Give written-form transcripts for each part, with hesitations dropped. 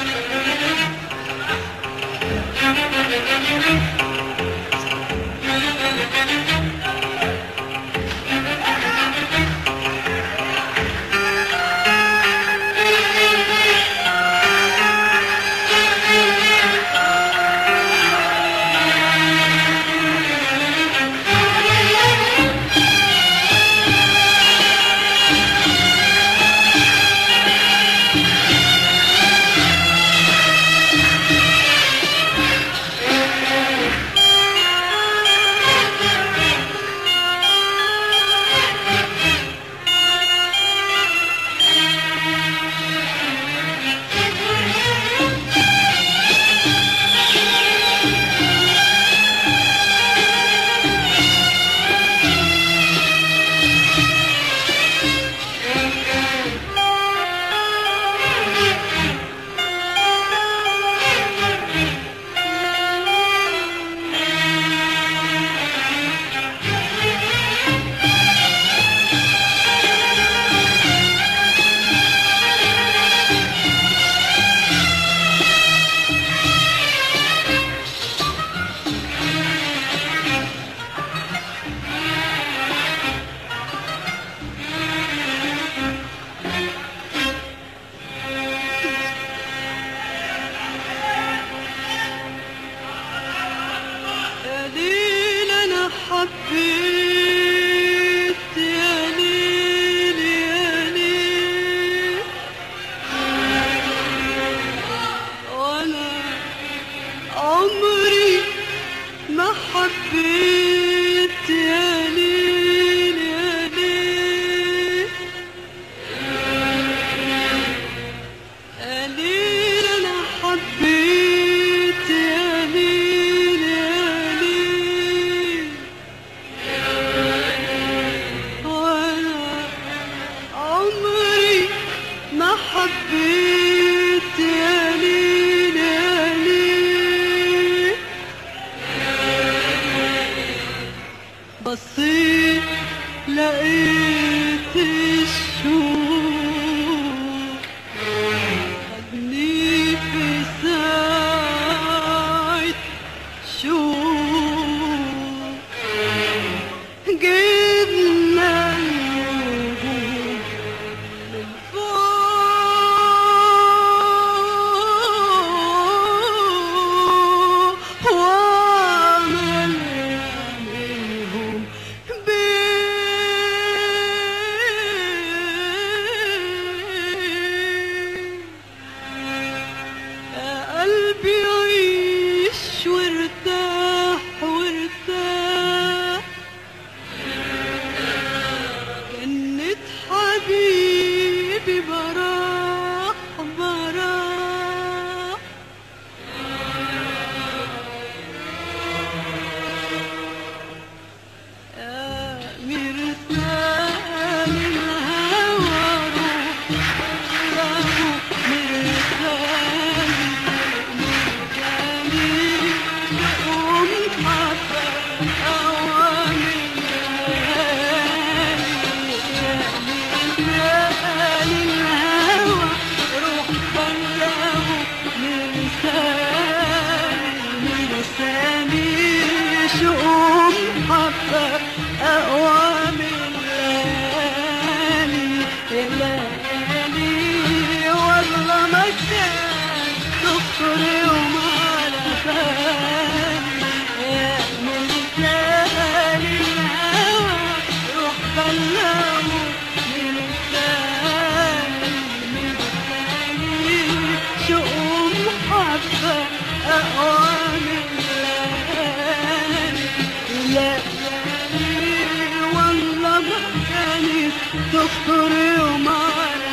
تخطر يوم على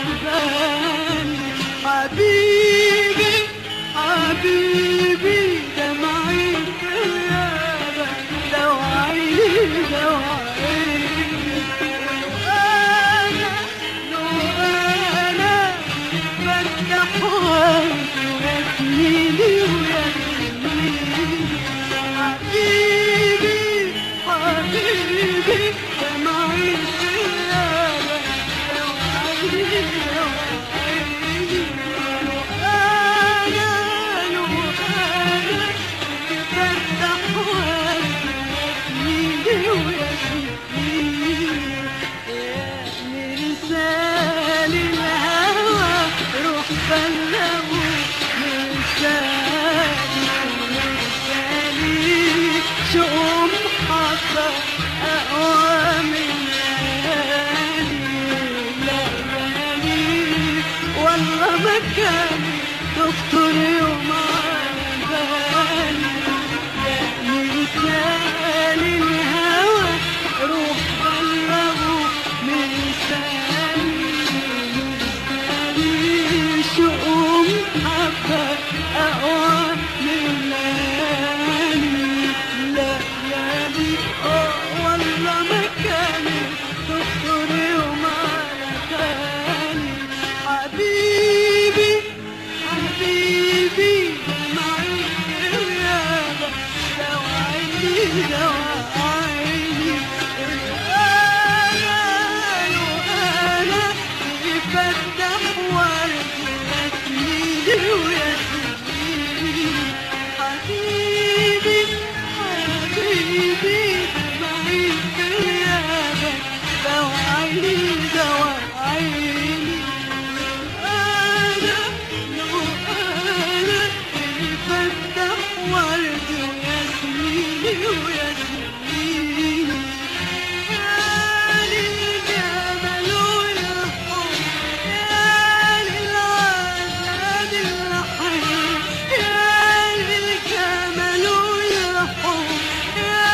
بالي حبيبي حبيبي دمعي في غيابك دواعي دواعي لو أنا بفتح وجهي ويسنيني ويسنيني حبيبي حبيبي دمعي في غيابك بلغوا لساني ولساني شؤم حصى أقوى من ليالي والله مكاني تخطر يوم على بالي مثال الهوى روح بلغوا مثالي شؤم حبة أقوى من ليالي والله مكاني تخطر يوم على بالي حبيبي حبيبي معك الرياضة لو عيني أنا يفتح ورد ياسميني وياسميني حبيبي حبيبي معك الرياضة لو عيني يفتح ورد وياسميني وياسميني يا للجمال والحب يا للعذاب الحي يا للجمال والحب يا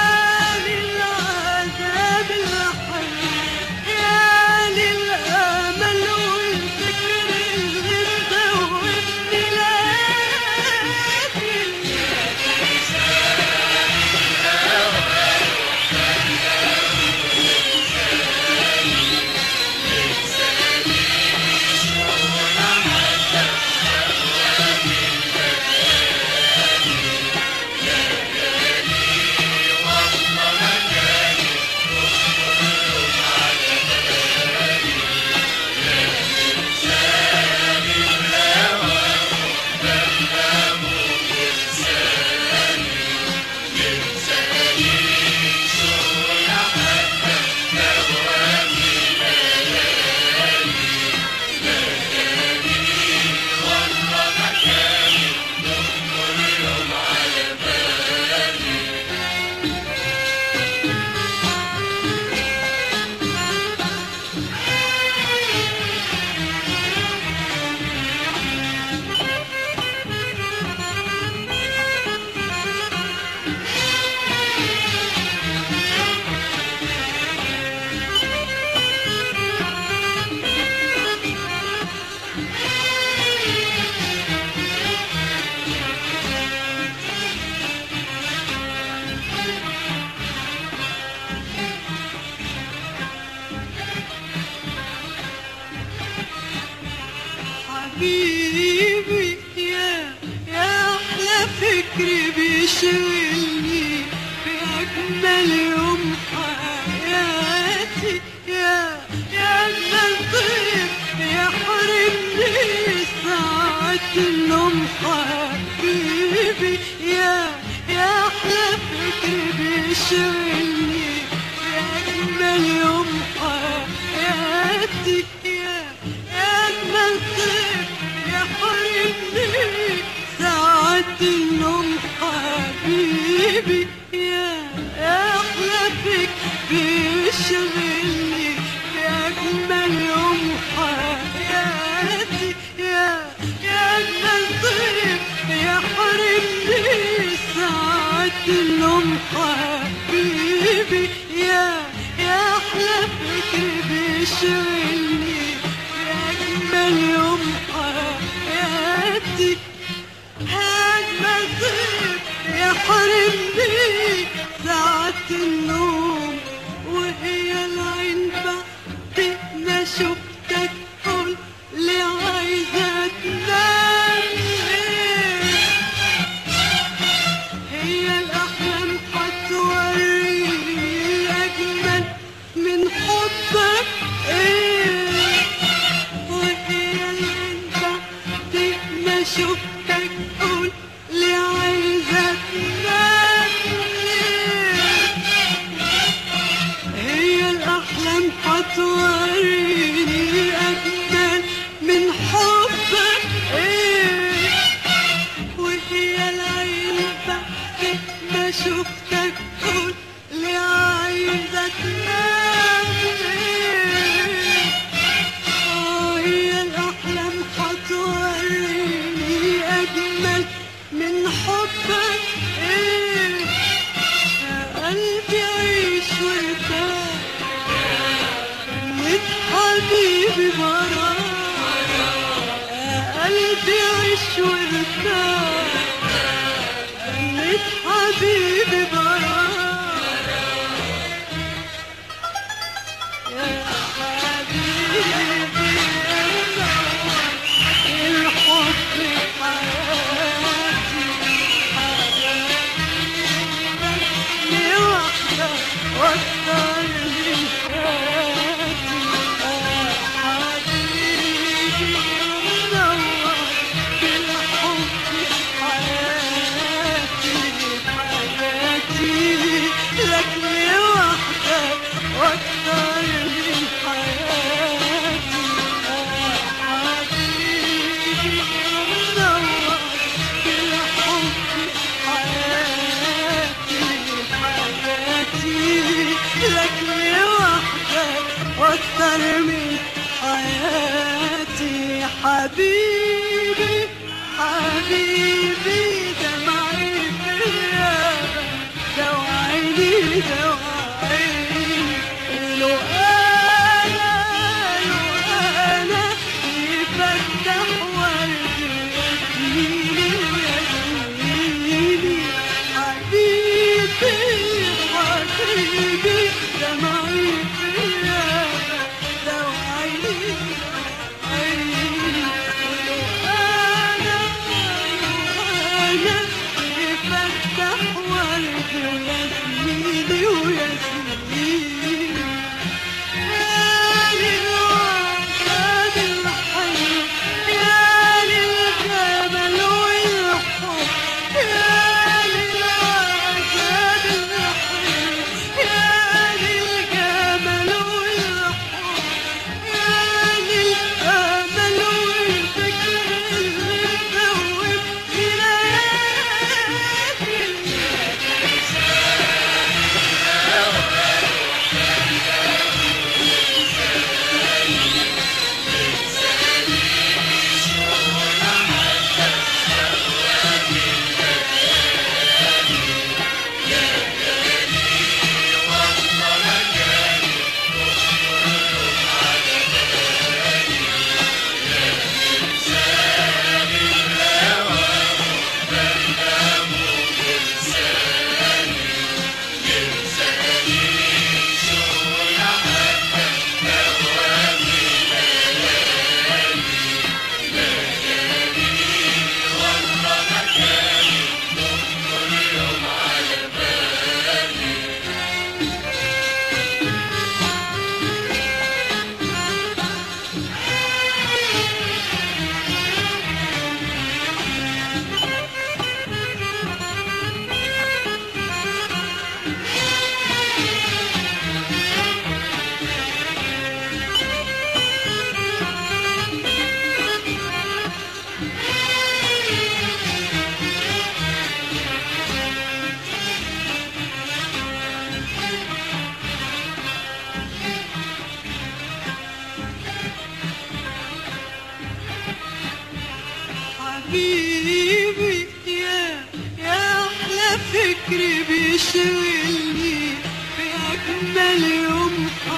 للعذاب الحي يا للأمل والفكر اللي مدوبني حبيبي يا أحلى فكري بيشغلني في أجمل يوم حياتي يا أجمل طيف يحرمني ساعة النوم حبيبي يا أحلى فكري بيشغلني في أجمل يوم حياتي يا أجمل طيف يحرمني ساعة النوم حبيبي يا أحلى فيك بيشغلني في أجمل يوم حياتي يا أجمل طيف يحرمني ساعة النوم حبيبي يا أحلى فيك بيشغلني في أجمل يوم حياتي أجمل طيف يحرمني ساعة النوم وهي العين بعد ما شفتك قول لي عايزة تنام هي الأحلام هتوريني أجمل من حبك وهي العين بعد ما شفتك قول لي عايزة تنام هي الأحلام هتوريني أجمل من حبك عيش وارتاح جنة حبيبي براك يا حبيبي الحب في حياتي لوحدك واكتر من حياتي حبيبي منور بالحب في حياتي لك لوحدك واكتر من حياتي حبيبي منور بالحب في حياتي لك لوحدك واكتر من حياتي حبيبي حبيبي دمعي في الغابة دوعيني دوعيني لو أنا يفتح ورد ياسميني وياسميني حبيبي حبيبي دمعي في الغابة دوعيني دوعيني لو أنا يفتح ورد ياسميني وياسميني يا للوعد الحلو يا للجمال والحب يا للوعد الحلو يا للجمال والحب يا للأمل والفكر اللي مدوب حبيبي يا أحلى فكري بيشغلني في أجمل يوم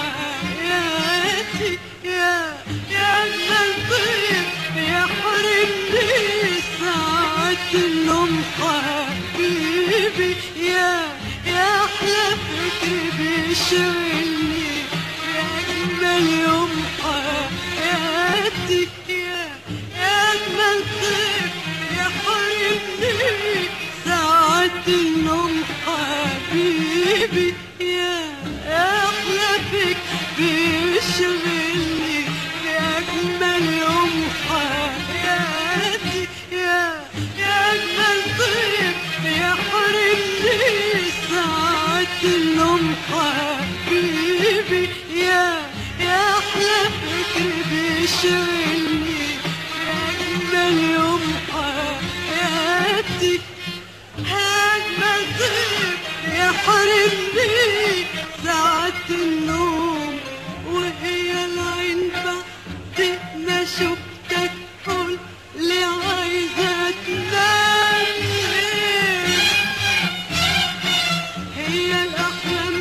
حياتي يا أجمل طيب يحرمني ساعة النوم حبيبي يا أحلى فكري بيشغلني في أجمل يوم حياتي يا أجمل طيب يحرمني ساعة النوم حبيبي يا أحلى فيك بيشغلني في أجمل يوم حياتي يا أجمل طيب يحرمني ساعة النوم حبيبي يا أحلى فكر بيشغلني في أجمل يوم حياتي أجمل طيب يحرمني ساعة النوم وهي العين بعد ما شفتك قول لي عايزة تنام هي الأحلام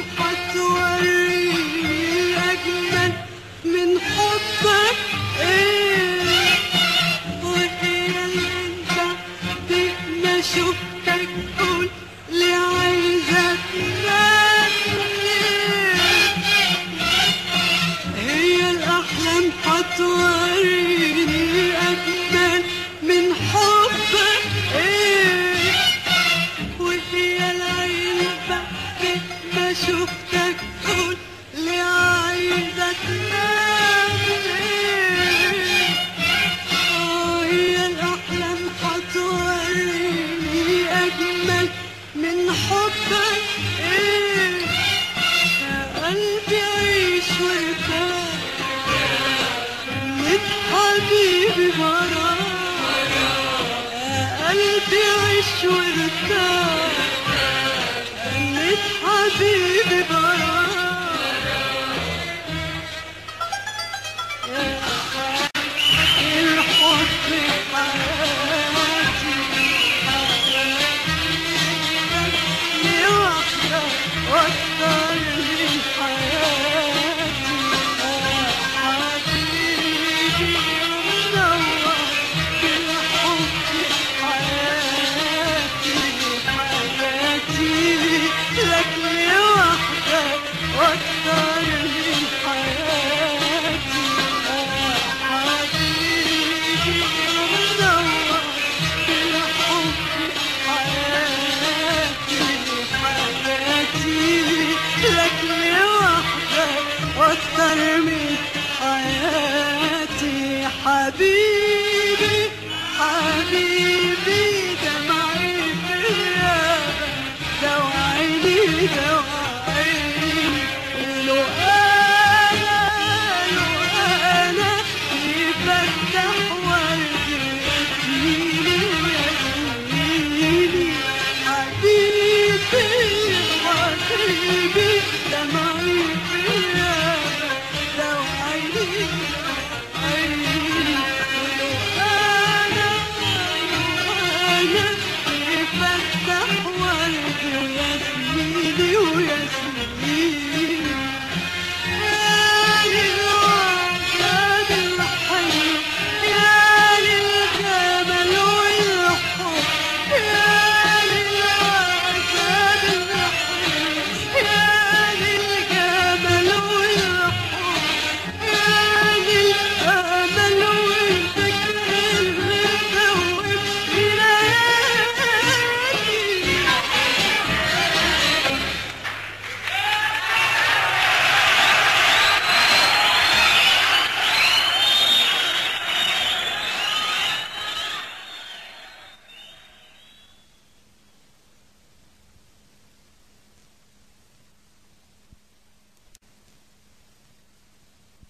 هتوريني أجمل من حبك وهي العين شفتك قول لي عايزة تنام ليه؟ هي الأحلام هتوريني أجمل من حبك إيه؟ وهي العين بعد ما شفتك قول لي عايزة تنام ليه؟ هي الأحلام هتوريني أجمل من حبك إيه؟ يا قلبي عيش وارتاح خليت حبيبي براك، يا قلبي عيش وارتاح خليت حبيبي